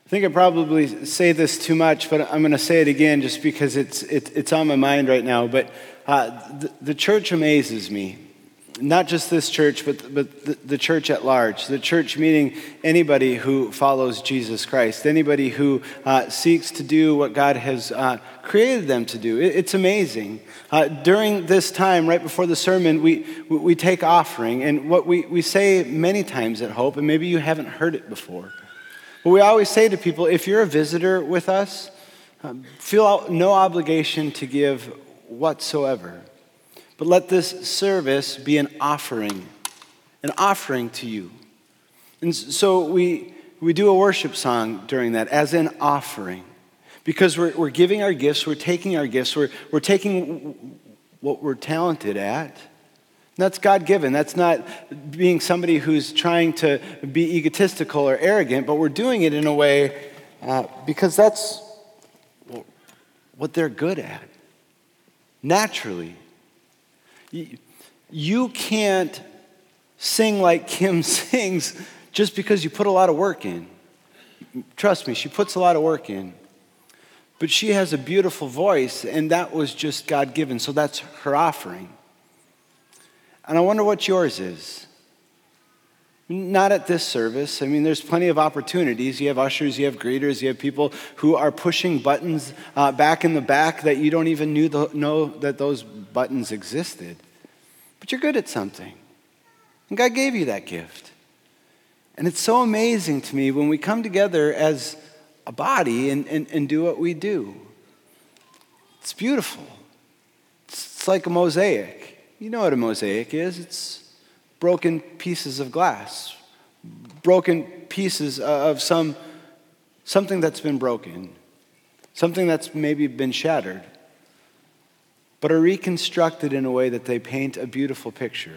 I think I probably say this too much, but I'm going to say it again just because it's on my mind right now. But the church amazes me. Not just this church, but the church at large. The church meaning anybody who follows Jesus Christ, anybody who seeks to do what God has created them to do. It's amazing. During this time, right before the sermon, we take offering. And what we say many times at Hope, and maybe you haven't heard it before, but we always say to people, if you're a visitor with us, feel no obligation to give whatsoever. But let this service be an offering to you. And so we do a worship song during that as an offering. Because we're giving our gifts, we're taking our gifts, we're taking what we're talented at. And that's God-given. That's not being somebody who's trying to be egotistical or arrogant, but we're doing it in a way because that's what they're good at. Naturally. You can't sing like Kim sings just because you put a lot of work in. Trust me, she puts a lot of work in. But she has a beautiful voice, and that was just God-given, so that's her offering. And I wonder what yours is. Not at this service. I mean, there's plenty of opportunities. You have ushers, you have greeters, you have people who are pushing buttons back in the back that you don't even know that those buttons existed. But you're good at something. And God gave you that gift. And it's so amazing to me when we come together as a body and do what we do. It's beautiful. It's like a mosaic. You know what a mosaic is. It's broken pieces of glass, broken pieces of something that's been broken, something that's maybe been shattered, but are reconstructed in a way that they paint a beautiful picture.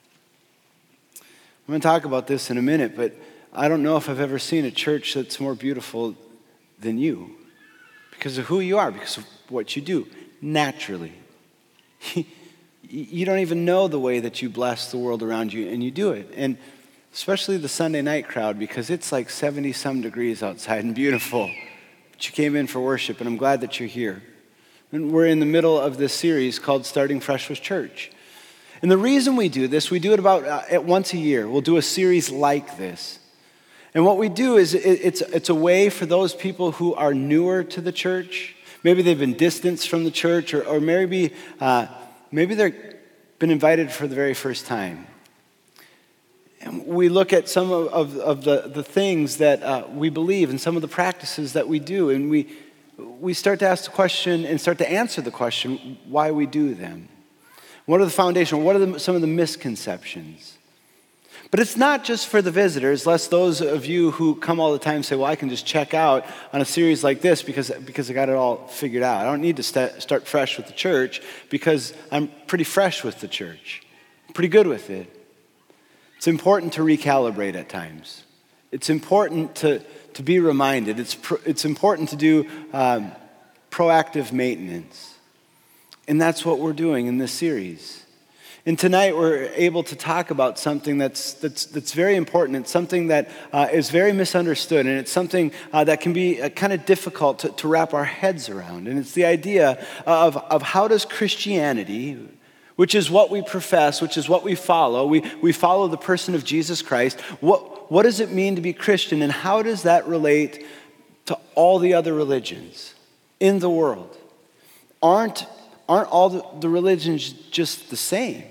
I'm going to talk about this in a minute, but I don't know if I've ever seen a church that's more beautiful than you because of who you are, because of what you do naturally. You don't even know the way that you bless the world around you, and you do it. And especially the Sunday night crowd, because it's like 70-some degrees outside and beautiful. But you came in for worship, and I'm glad that you're here. And we're in the middle of this series called Starting Fresh with Church. And the reason we do this, we do it about once a year. We'll do a series like this. And what we do is it's a way for those people who are newer to the church. Maybe they've been distanced from the church, or maybe they've been invited for the very first time. And we look at some of the things that we believe and some of the practices that we do, and we start to ask the question and start to answer the question why we do them. What are the foundation? What are some of the misconceptions? But it's not just for the visitors, lest those of you who come all the time say, well, I can just check out on a series like this because I got it all figured out. I don't need to start fresh with the church because I'm pretty fresh with the church. I'm pretty good with it. It's important to recalibrate at times. It's important to be reminded. It's important to do proactive maintenance. And that's what we're doing in this series. And tonight we're able to talk about something that's very important. It's something that is very misunderstood, and it's something that can be kind of difficult to wrap our heads around. And it's the idea of how does Christianity, which is what we profess, which is what we follow, we follow the person of Jesus Christ. What does it mean to be Christian, and how does that relate to all the other religions in the world? Aren't all the religions just the same?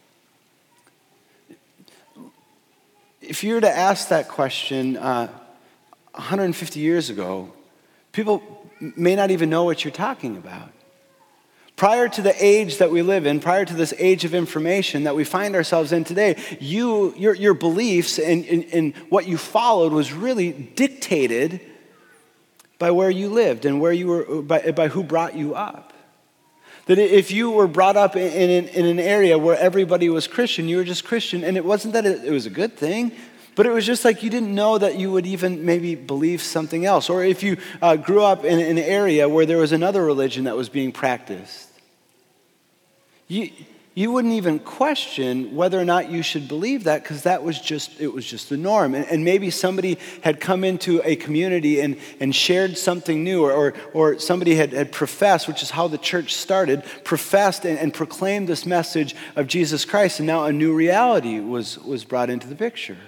If you were to ask that question 150 years ago, people may not even know what you're talking about. Prior to the age that we live in, prior to this age of information that we find ourselves in today, your beliefs and what you followed was really dictated by where you lived and where you were by who brought you up. That if you were brought up in an area where everybody was Christian, you were just Christian, and it wasn't that it was a good thing, but it was just like you didn't know that you would even maybe believe something else. Or if you grew up in an area where there was another religion that was being practiced, you you wouldn't even question whether or not you should believe that, because it was just the norm. And maybe somebody had come into a community and shared something new, or somebody had professed, which is how the church started, professed and proclaimed this message of Jesus Christ, and now a new reality was brought into the picture.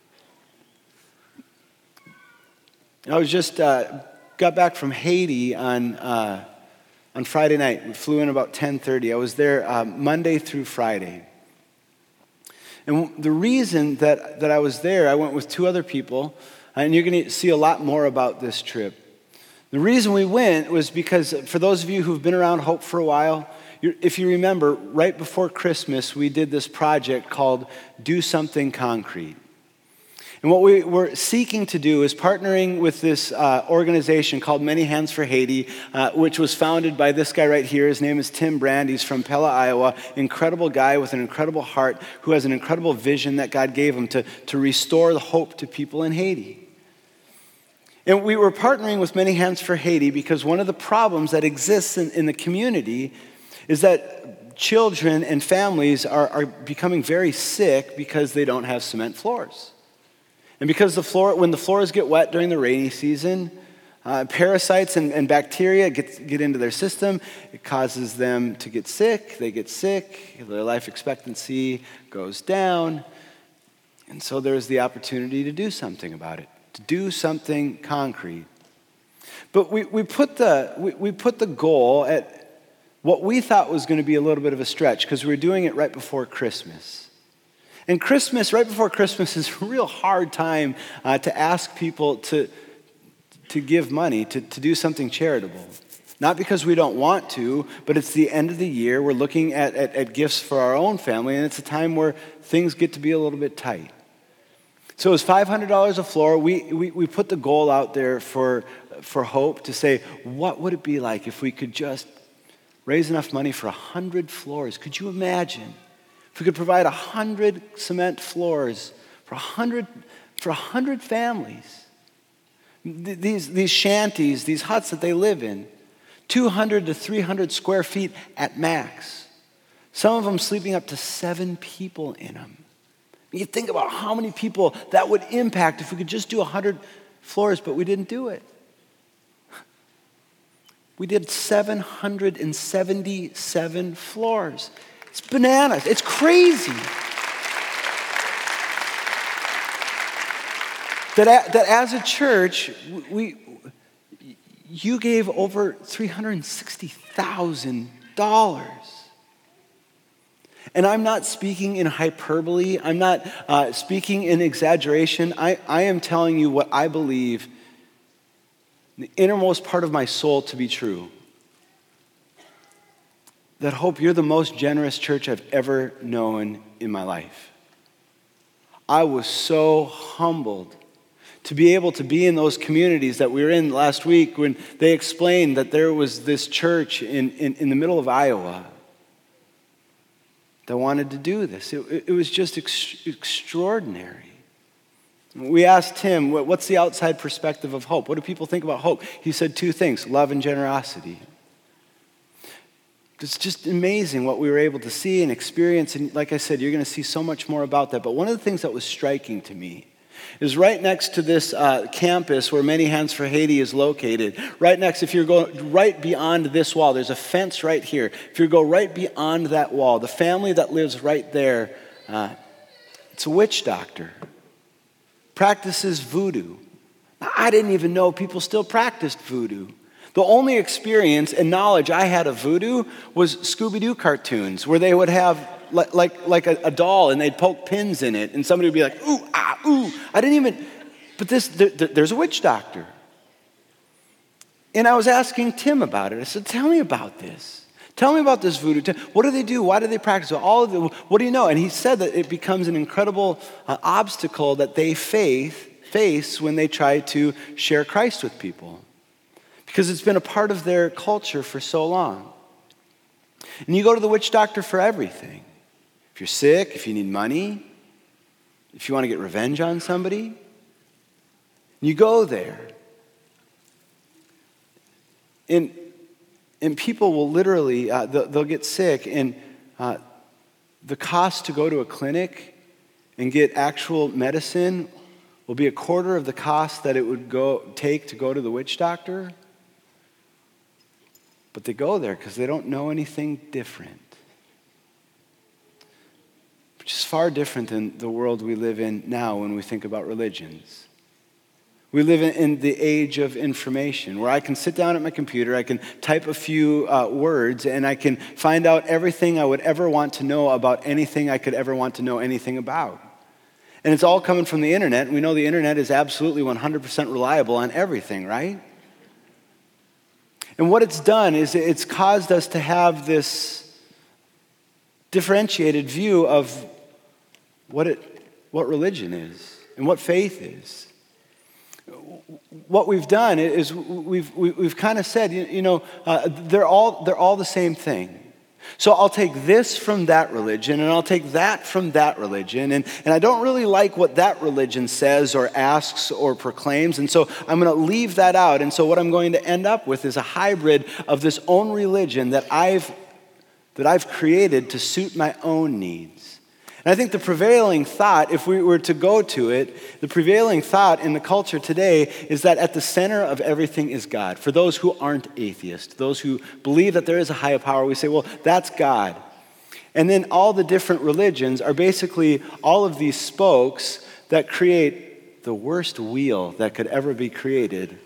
I was just got back from Haiti on Friday night. We flew in about 10:30. I was there Monday through Friday. And the reason that I was there, I went with two other people, and you're going to see a lot more about this trip. The reason we went was because, for those of you who've been around Hope for a while, if you remember, right before Christmas, we did this project called Do Something Concrete. And what we were seeking to do is partnering with this organization called Many Hands for Haiti, which was founded by this guy right here. His name is Tim Brand. He's from Pella, Iowa. Incredible guy with an incredible heart who has an incredible vision that God gave him to restore the hope to people in Haiti. And we were partnering with Many Hands for Haiti because one of the problems that exists in the community is that children and families are becoming very sick because they don't have cement floors. And because when the floors get wet during the rainy season, parasites and bacteria get into their system. It causes them to get sick. They get sick. Their life expectancy goes down. And so there's the opportunity to do something about it, to do something concrete. But we put the goal at what we thought was going to be a little bit of a stretch, because we were doing it right before Christmas. And Christmas, right before Christmas, is a real hard time to ask people to give money, to do something charitable. Not because we don't want to, but it's the end of the year. We're looking at gifts for our own family, and it's a time where things get to be a little bit tight. So it was $500 a floor. We put the goal out there for Hope to say, what would it be like if we could just raise enough money for 100 floors? Could you imagine? If we could provide 100 cement floors for 100 families, these shanties, these huts that they live in, 200 to 300 square feet at max. Some of them sleeping up to 7 people in them. You think about how many people that would impact if we could just do 100 floors, but we didn't do it. We did 777 floors. It's bananas. It's crazy. That as a church, you gave over $360,000. And I'm not speaking in hyperbole. I'm not speaking in exaggeration. I am telling you what I believe, the innermost part of my soul, to be true. That Hope, you're the most generous church I've ever known in my life. I was so humbled to be able to be in those communities that we were in last week when they explained that there was this church in the middle of Iowa that wanted to do this. It was just extraordinary. We asked him, what's the outside perspective of Hope? What do people think about Hope? He said 2 things, love and generosity. It's just amazing what we were able to see and experience. And like I said, you're going to see so much more about that. But one of the things that was striking to me is right next to this campus where Many Hands for Haiti is located, right next, if you're going right beyond this wall, there's a fence right here. If you go right beyond that wall, the family that lives right there, it's a witch doctor, practices voodoo. Now, I didn't even know people still practiced voodoo. The only experience and knowledge I had of voodoo was Scooby-Doo cartoons, where they would have like a doll and they'd poke pins in it and somebody would be like, ooh, ah, ooh. I didn't even, but there's a witch doctor. And I was asking Tim about it. I said, tell me about this. Tell me about this voodoo. What do they do? Why do they practice? What do you know? And he said that it becomes an incredible obstacle that they face when they try to share Christ with people. Because it's been a part of their culture for so long. And you go to the witch doctor for everything. If you're sick, if you need money, if you want to get revenge on somebody, you go there. And people will literally, they'll get sick, and the cost to go to a clinic and get actual medicine will be a quarter of the cost that it would take to go to the witch doctor. But they go there because they don't know anything different. Which is far different than the world we live in now when we think about religions. We live in the age of information, where I can sit down at my computer, I can type a few words, and I can find out everything I would ever want to know about anything I could ever want to know anything about. And it's all coming from the internet, and we know the internet is absolutely 100% reliable on everything, right? And what it's done is it's caused us to have this differentiated view of what religion is and what faith is. What we've done is we've kind of said, they're all the same thing. So I'll take this from that religion, and I'll take that from that religion, and I don't really like what that religion says or asks or proclaims, and so I'm going to leave that out. And so what I'm going to end up with is a hybrid of this own religion that I've created to suit my own needs. And I think the prevailing thought, if we were to go to it, the prevailing thought in the culture today is that at the center of everything is God. For those who aren't atheists, those who believe that there is a higher power, we say, well, that's God. And then all the different religions are basically all of these spokes that create the worst wheel that could ever be created.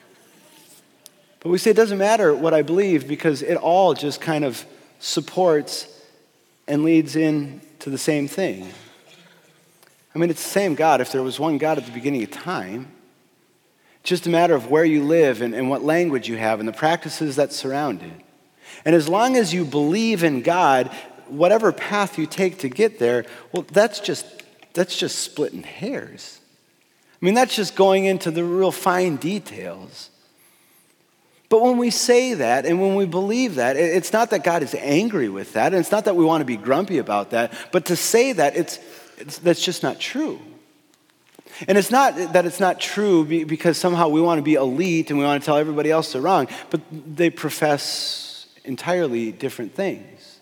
But we say it doesn't matter what I believe because it all just kind of supports and leads in to the same thing. I mean, it's the same God if there was one God at the beginning of time. It's just a matter of where you live and what language you have and the practices that surround it. And as long as you believe in God, whatever path you take to get there, well, that's just splitting hairs. I mean, that's just going into the real fine details. But when we say that and when we believe that, it's not that God is angry with that, and it's not that we want to be grumpy about that, but to say that, that's just not true. And it's not that it's not true because somehow we want to be elite and we want to tell everybody else they're wrong, but they profess entirely different things.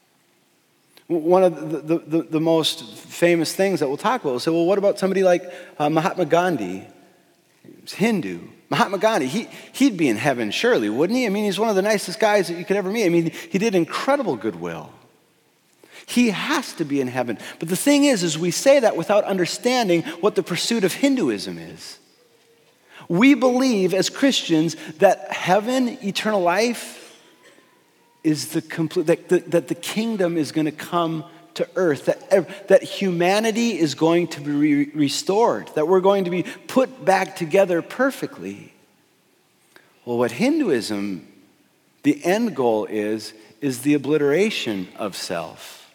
One of the most famous things that we'll talk about, we'll say, well, what about somebody like Mahatma Gandhi? He's Hindu. Mahatma Gandhi, he'd be in heaven surely, wouldn't he? I mean, he's one of the nicest guys that you could ever meet. I mean, he did incredible goodwill. He has to be in heaven. But the thing is we say that without understanding what the pursuit of Hinduism is. We believe as Christians that heaven, eternal life, is the complete, that the kingdom is going to come to earth, that humanity is going to be restored, that we're going to be put back together perfectly. Well, what Hinduism, the end goal is the obliteration of self.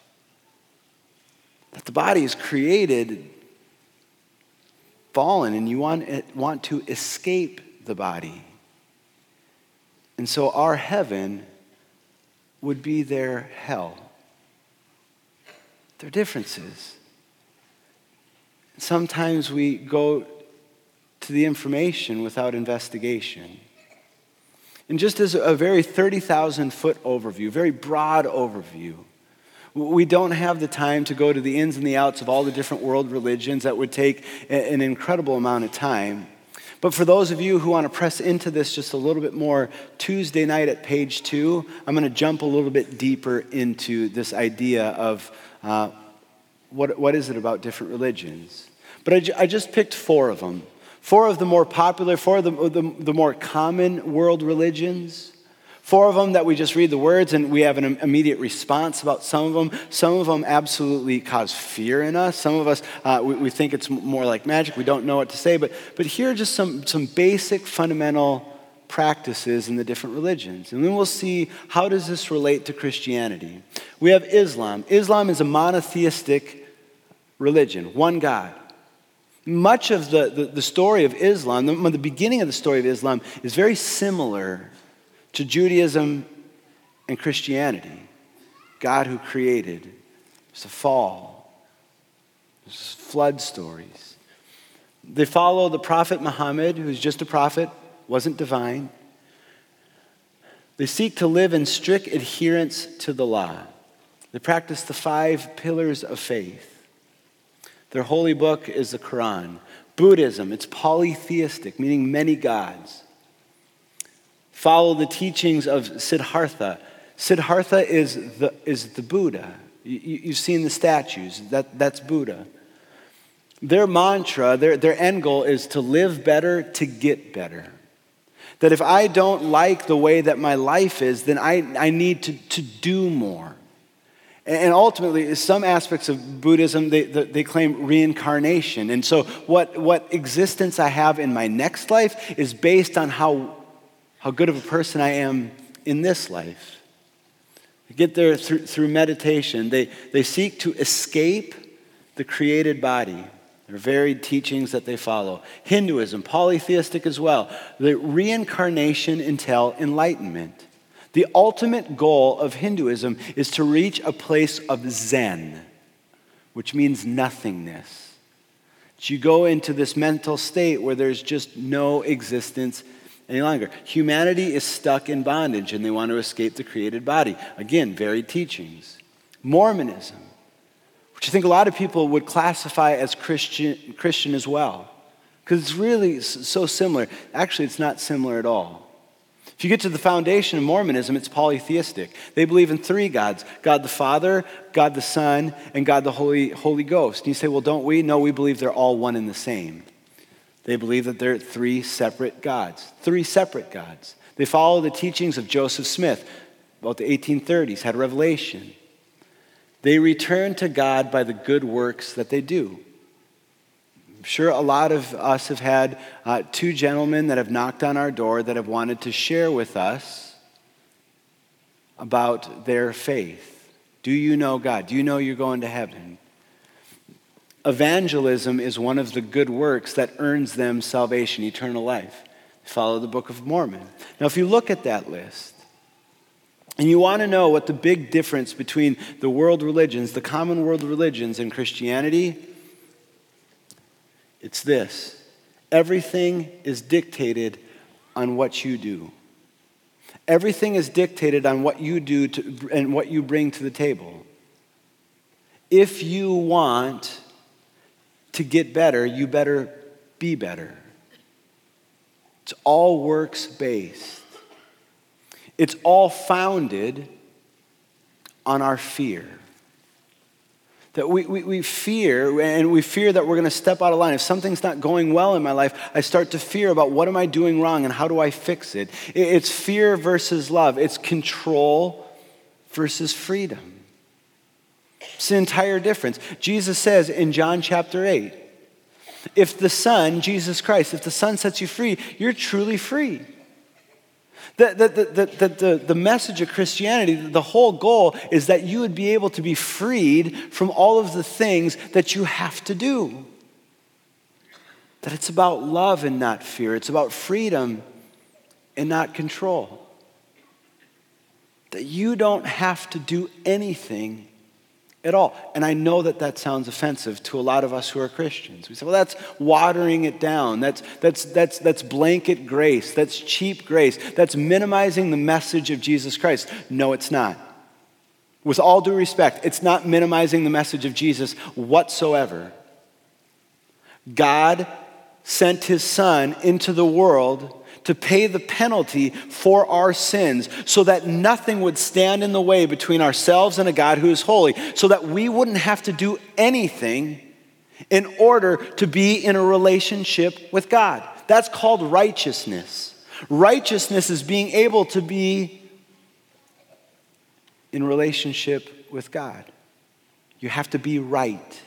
That the body is created fallen, and you want to escape the body. And so our heaven would be their hell. There are differences. Sometimes we go to the information without investigation. And just as a very 30,000-foot overview, very broad overview, we don't have the time to go to the ins and the outs of all the different world religions. That would take an incredible amount of time. But for those of you who want to press into this just a little bit more, Tuesday night at page 2, I'm going to jump a little bit deeper into this idea of what is it about different religions. But I just picked 4 of them. 4 of the more popular, 4 of the more common world religions. 4 of them that we just read the words and we have an immediate response about some of them. Some of them absolutely cause fear in us. Some of us, we think it's more like magic. We don't know what to say. But here are just some basic fundamental practices in the different religions. And then we'll see, how does this relate to Christianity? We have Islam. Islam is a monotheistic religion, one God. Much of the story of Islam, the beginning of the story of Islam is very similar to Judaism and Christianity. God who created. There's a fall. There's flood stories. They follow the prophet Muhammad, who's just a prophet, wasn't divine. They seek to live in strict adherence to the law. They practice the 5 pillars of faith. Their holy book is the Quran. Buddhism, it's polytheistic, meaning many gods. Follow the teachings of Siddhartha. Siddhartha is the Buddha. You've seen the statues. That's Buddha. Their mantra, their end goal is to live better, to get better. That if I don't like the way that my life is, then I need to do more. And ultimately, some aspects of Buddhism, they claim reincarnation. And so what existence I have in my next life is based on how good of a person I am in this life. They get there through meditation. They seek to escape the created body. There are varied teachings that they follow. Hinduism, polytheistic as well. The reincarnation until enlightenment. The ultimate goal of Hinduism is to reach a place of Zen, which means nothingness. You go into this mental state where there's just no existence any longer. Humanity is stuck in bondage and they want to escape the created body. Again, varied teachings. Mormonism, which I think a lot of people would classify as Christian as well, because it's really so similar. Actually, it's not similar at all. If you get to the foundation of Mormonism, it's polytheistic. They believe in 3 gods: God the Father, God the Son, and God the Holy Ghost. And you say, well, don't we? No, we believe they're all one and the same. They believe that they're 3 separate gods. 3 separate gods. They follow the teachings of Joseph Smith, about the 1830s, had a revelation. They return to God by the good works that they do. I'm sure a lot of us have had 2 gentlemen that have knocked on our door that have wanted to share with us about their faith. Do you know God? Do you know you're going to heaven? Evangelism is one of the good works that earns them salvation, eternal life. Follow the Book of Mormon. Now, if you look at that list, and you want to know what the big difference between the world religions, the common world religions, and Christianity, it's this: everything is dictated on what you do. Everything is dictated on what you do and what you bring to the table. If you want to get better, you better be better. It's all works-based. It's all founded on our fear. That we fear, and we fear that we're going to step out of line. If something's not going well in my life, I start to fear about what am I doing wrong and how do I fix it. It's fear versus love. It's control versus freedom. It's an entire difference. Jesus says in John chapter 8, if the Son, Jesus Christ, if the Son sets you free, you're truly free. The message of Christianity, the whole goal is that you would be able to be freed from all of the things that you have to do. That it's about love and not fear. It's about freedom and not control. That you don't have to do anything at all. And I know that sounds offensive to a lot of us who are Christians. We say, well, that's watering it down. That's blanket grace. That's cheap grace. That's minimizing the message of Jesus Christ. No, it's not. With all due respect, it's not minimizing the message of Jesus whatsoever. God sent his Son into the world to pay the penalty for our sins so that nothing would stand in the way between ourselves and a God who is holy, so that we wouldn't have to do anything in order to be in a relationship with God. That's called righteousness. Righteousness is being able to be in relationship with God. You have to be right.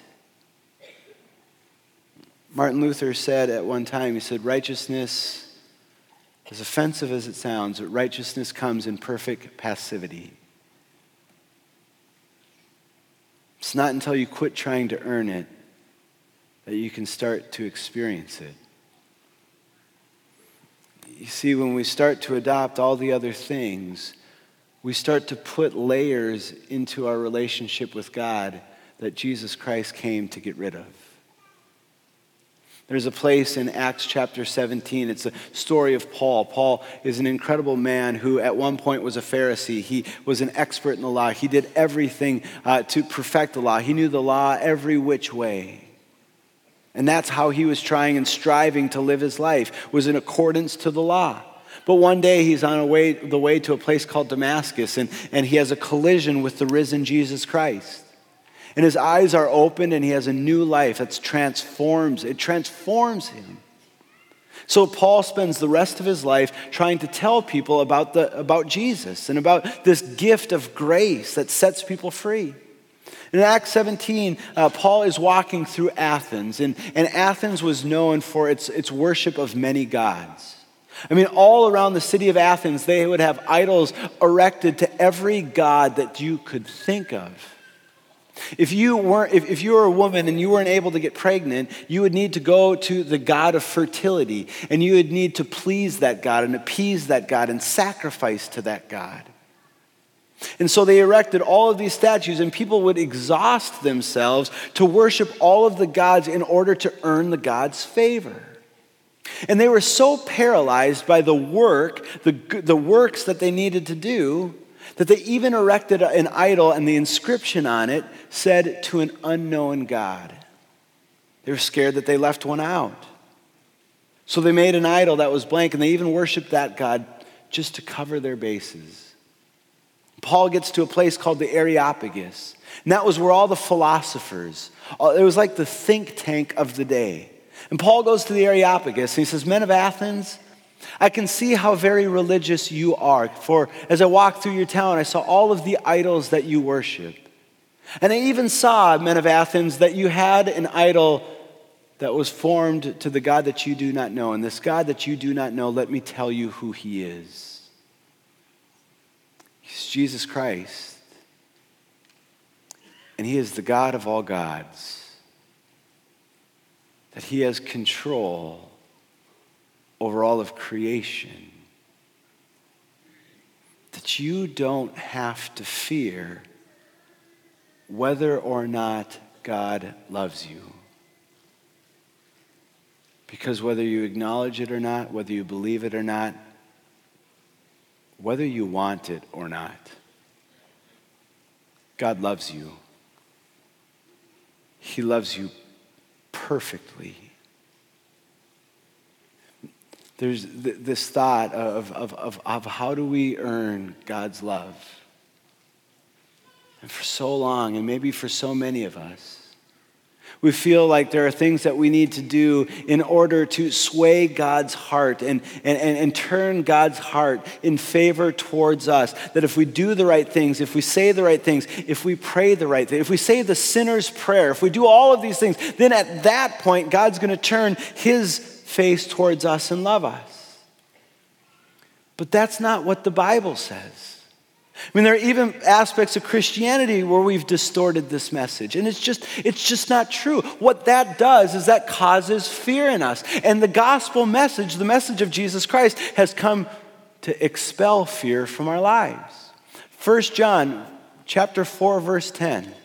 Martin Luther said at one time, he said, righteousness, as offensive as it sounds, but righteousness comes in perfect passivity. It's not until you quit trying to earn it that you can start to experience it. You see, when we start to adopt all the other things, we start to put layers into our relationship with God that Jesus Christ came to get rid of. There's a place in Acts chapter 17. It's a story of Paul. Paul is an incredible man who at one point was a Pharisee. He was an expert in the law. He did everything to perfect the law. He knew the law every which way. And that's how he was trying and striving to live his life, was in accordance to the law. But one day he's on the way to a place called Damascus, and he has a collision with the risen Jesus Christ. And his eyes are opened, and he has a new life that transforms him. So Paul spends the rest of his life trying to tell people about Jesus and about this gift of grace that sets people free. In Acts 17, Paul is walking through Athens, and Athens was known for its worship of many gods. I mean, all around the city of Athens, they would have idols erected to every god that you could think of. If you were a woman and you weren't able to get pregnant, you would need to go to the god of fertility, and you would need to please that god and appease that god and sacrifice to that god. And so they erected all of these statues, and people would exhaust themselves to worship all of the gods in order to earn the gods' favor. And they were so paralyzed by the works that they needed to do, that they even erected an idol, and the inscription on it said, "To an unknown God." They were scared that they left one out. So they made an idol that was blank, and they even worshiped that God just to cover their bases. Paul gets to a place called the Areopagus, and that was where all the philosophers, it was like the think tank of the day. And Paul goes to the Areopagus, and he says, "Men of Athens, I can see how very religious you are. For as I walked through your town, I saw all of the idols that you worship. And I even saw, men of Athens, that you had an idol that was formed to the God that you do not know. And this God that you do not know, let me tell you who he is. He's Jesus Christ. And he is the God of all gods. That he has control over all of creation, that you don't have to fear whether or not God loves you. Because whether you acknowledge it or not, whether you believe it or not, whether you want it or not, God loves you. He loves you perfectly. There's this thought of how do we earn God's love? And for so long, and maybe for so many of us, we feel like there are things that we need to do in order to sway God's heart and turn God's heart in favor towards us. That if we do the right things, if we say the right things, if we pray the right thing, if we say the sinner's prayer, if we do all of these things, then at that point, God's going to turn his face towards us and love us. But that's not what the Bible says. I mean, there are even aspects of Christianity where we've distorted this message, and it's just not true. What that does is that causes fear in us. And the gospel message, the message of Jesus Christ, has come to expel fear from our lives. 1 John chapter 4, verse 10.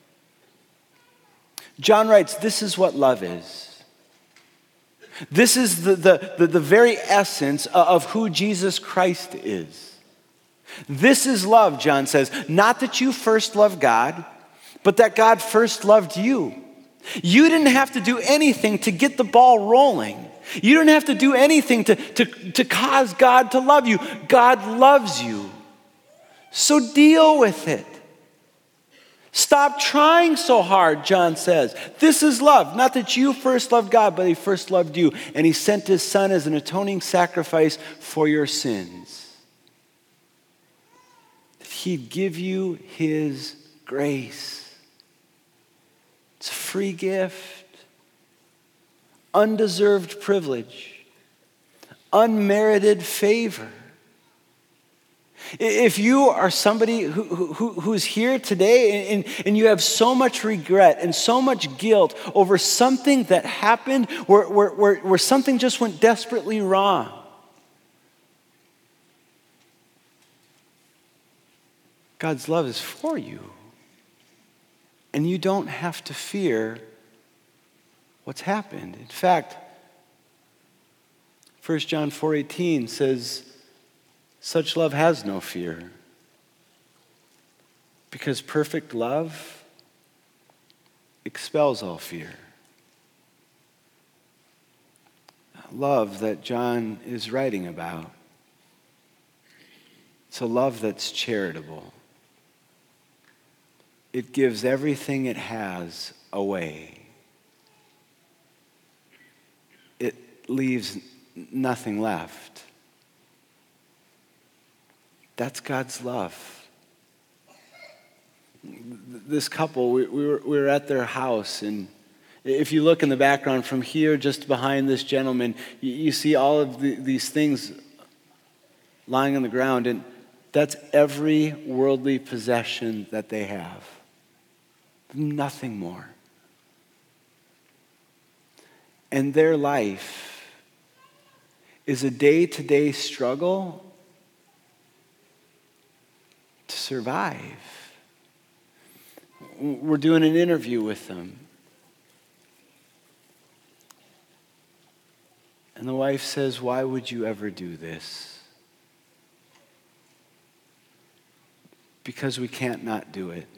John writes, "This is what love is. This is the very essence of who Jesus Christ is. This is love," John says, "not that you first loved God, but that God first loved you. You didn't have to do anything to get the ball rolling. You didn't have to do anything to cause God to love you. God loves you. So deal with it. Stop trying so hard," John says. "This is love. Not that you first loved God, but he first loved you. And he sent his son as an atoning sacrifice for your sins. That he'd give you his grace." It's a free gift, undeserved privilege, unmerited favor. If you are somebody who's here today and you have so much regret and so much guilt over something that happened where something just went desperately wrong, God's love is for you. And you don't have to fear what's happened. In fact, 1 John 4:18 says, such love has no fear, because perfect love expels all fear. Love that John is writing about. It's a love that's charitable. It gives everything it has away. It leaves nothing left. That's God's love. This couple, we were at their house, and if you look in the background from here, just behind this gentleman, you see all of these things lying on the ground, and that's every worldly possession that they have. Nothing more. And their life is a day-to-day struggle to survive. We're doing an interview with them. And the wife says, why would you ever do this? Because we can't not do it.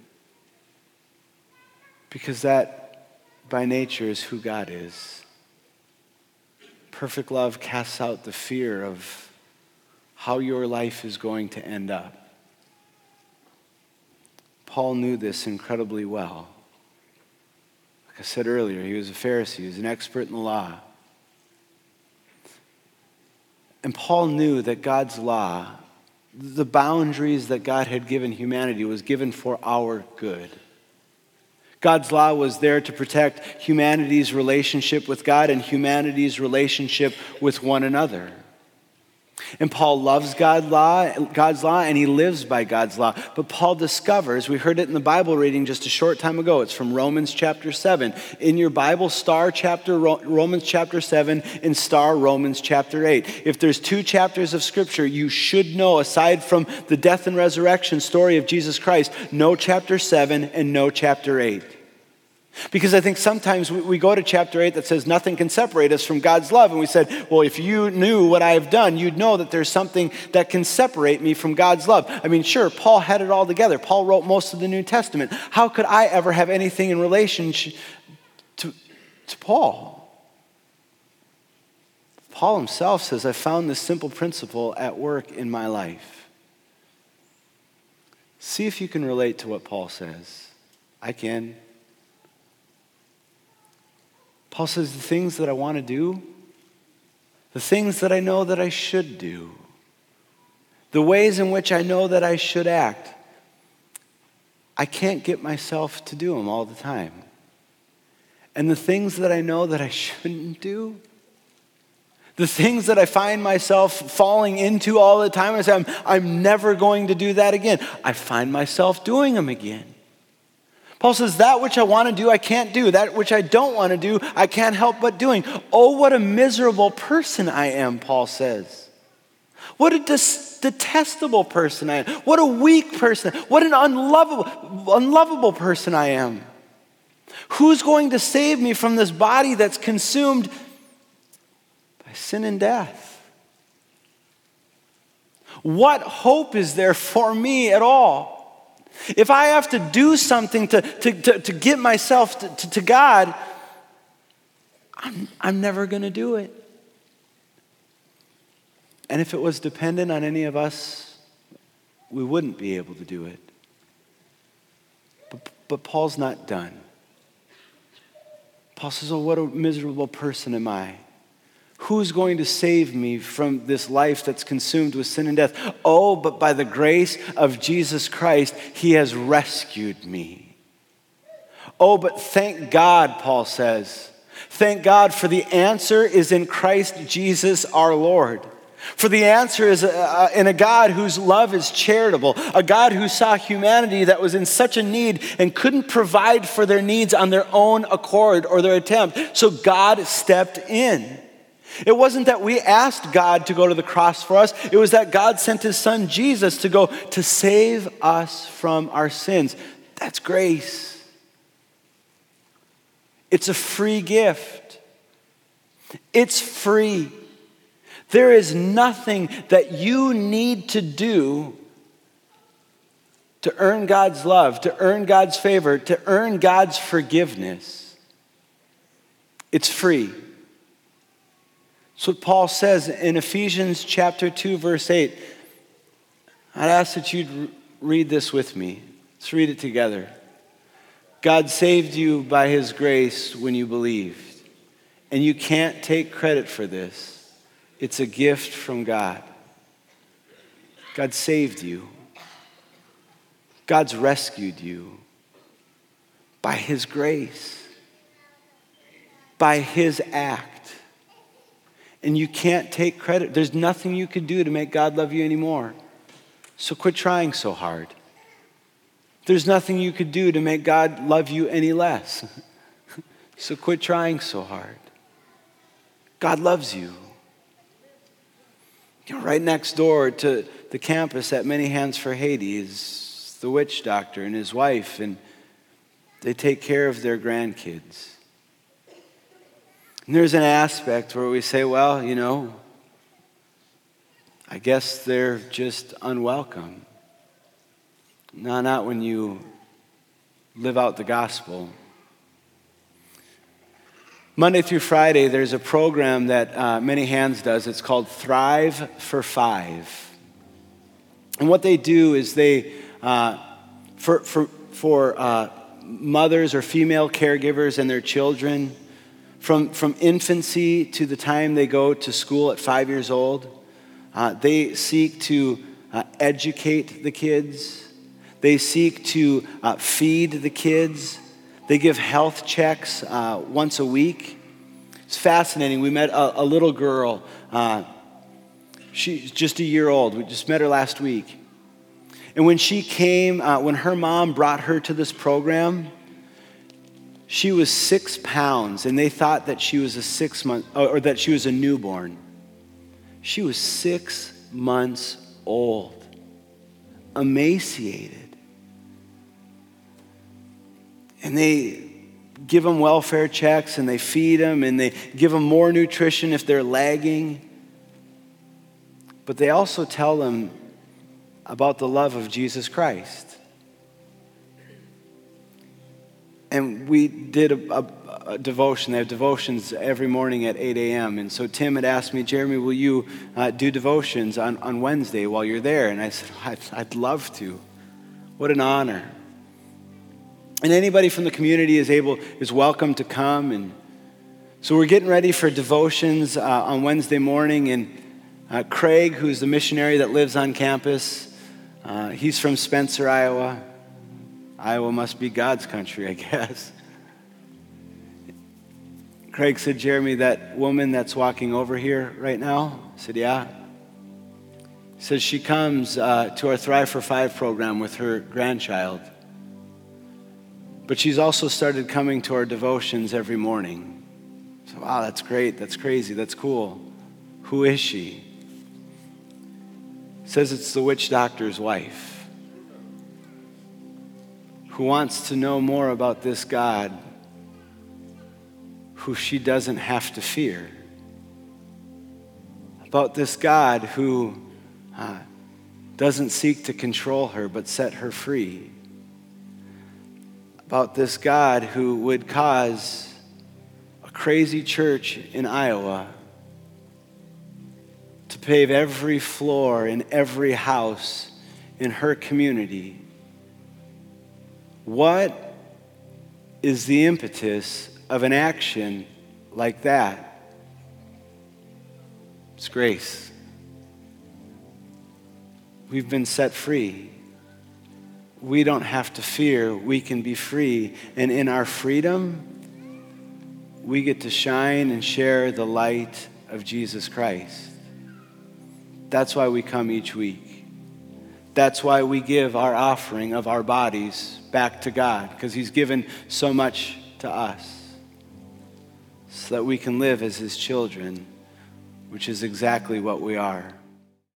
Because that, by nature, is who God is. Perfect love casts out the fear of how your life is going to end up. Paul knew this incredibly well. Like I said earlier, he was a Pharisee. He was an expert in the law. And Paul knew that God's law, the boundaries that God had given humanity, was given for our good. God's law was there to protect humanity's relationship with God and humanity's relationship with one another. And Paul loves God's law, and he lives by God's law. But Paul discovers, we heard it in the Bible reading just a short time ago, it's from Romans chapter 7. In your Bible, star chapter Romans chapter 7 and star Romans chapter 8. If there's 2 chapters of Scripture you should know, aside from the death and resurrection story of Jesus Christ, know chapter 7 and know chapter 8. Because I think sometimes we go to chapter 8 that says nothing can separate us from God's love. And we said, well, if you knew what I have done, you'd know that there's something that can separate me from God's love. I mean, sure, Paul had it all together. Paul wrote most of the New Testament. How could I ever have anything in relation to Paul? Paul himself says, I found this simple principle at work in my life. See if you can relate to what Paul says. I can. Paul says, the things that I want to do, the things that I know that I should do, the ways in which I know that I should act, I can't get myself to do them all the time. And the things that I know that I shouldn't do, the things that I find myself falling into all the time, I say, I'm never going to do that again. I find myself doing them again. Paul says, that which I want to do, I can't do. That which I don't want to do, I can't help but doing. Oh, what a miserable person I am, Paul says. What a detestable person I am. What a weak person. What an unlovable person I am. Who's going to save me from this body that's consumed by sin and death? What hope is there for me at all? If I have to do something to get myself to God, I'm never going to do it. And if it was dependent on any of us, we wouldn't be able to do it. But Paul's not done. Paul says, oh, what a miserable person am I. Who's going to save me from this life that's consumed with sin and death? Oh, but by the grace of Jesus Christ, he has rescued me. Oh, but thank God, Paul says. Thank God, for the answer is in Christ Jesus our Lord. For the answer is in a God whose love is charitable, a God who saw humanity that was in such a need and couldn't provide for their needs on their own accord or their attempt. So God stepped in. It wasn't that we asked God to go to the cross for us. It was that God sent his son Jesus to go to save us from our sins. That's grace. It's a free gift. It's free. There is nothing that you need to do to earn God's love, to earn God's favor, to earn God's forgiveness. It's free. That's what Paul says in Ephesians chapter 2, verse 8. I'd ask that you'd read this with me. Let's read it together. God saved you by his grace when you believed. And you can't take credit for this. It's a gift from God. God saved you. God's rescued you by his grace, by his act. And you can't take credit. There's nothing you could do to make God love you anymore. So quit trying so hard. There's nothing you could do to make God love you any less. So quit trying so hard. God loves you. Right next door to the campus at Many Hands for Haiti is the witch doctor and his wife, and they take care of their grandkids. And there's an aspect where we say, well, I guess they're just unwelcome. No, not when you live out the gospel. Monday through Friday, there's a program that Many Hands does. It's called Thrive for Five. And what they do is they, for mothers or female caregivers and their children, from infancy to the time they go to school at 5 years old, they seek to educate the kids. They seek to feed the kids. They give health checks once a week. It's fascinating. We met a little girl. She's just a year old. We just met her last week. And when she came, when her mom brought her to this program, she was 6 pounds, and they thought that she was or that she was a newborn. She was 6 months old, emaciated. And they give them welfare checks, and they feed them, and they give them more nutrition if they're lagging. But they also tell them about the love of Jesus Christ. And we did a devotion. They have devotions every morning at 8 a.m. And so Tim had asked me, Jeremy, will you do devotions on Wednesday while you're there? And I said, I'd love to. What an honor. And anybody from the community is welcome to come. And so we're getting ready for devotions on Wednesday morning. And Craig, who's the missionary that lives on campus, he's from Spencer, Iowa. Iowa must be God's country, I guess. Craig said, Jeremy, that woman that's walking over here right now? I said, yeah. He says she comes to our Thrive for Five program with her grandchild. But she's also started coming to our devotions every morning. So, wow, that's great. That's crazy. That's cool. Who is she? Says it's the witch doctor's wife who wants to know more about this God who she doesn't have to fear. About this God who doesn't seek to control her but set her free. About this God who would cause a crazy church in Iowa to pave every floor in every house in her community. What is the impetus of an action like that? It's grace. We've been set free. We don't have to fear. We can be free. And in our freedom, we get to shine and share the light of Jesus Christ. That's why we come each week. That's why we give our offering of our bodies back to God, because he's given so much to us so that we can live as his children, which is exactly what we are.